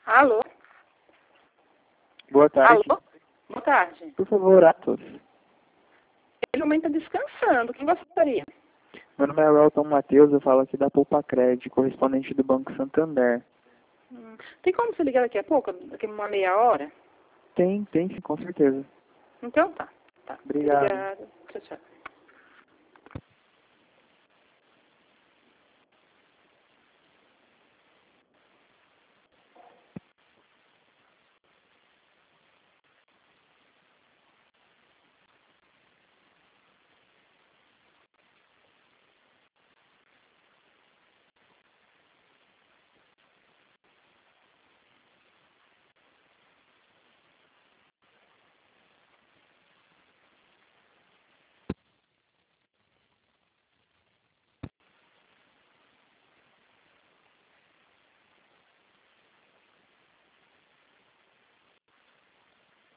Alô? Boa tarde. Alô? Boa tarde. Por favor, Atos. Ele também está descansando. Quem gostaria? Meu nome é Welton Matheus, eu falo aqui da Poupa Cred, correspondente do Banco Santander. Tem como você ligar daqui a pouco? Daqui a uma meia hora? Tem sim, com certeza. Então tá. Obrigado. Obrigada. Tchau, tchau.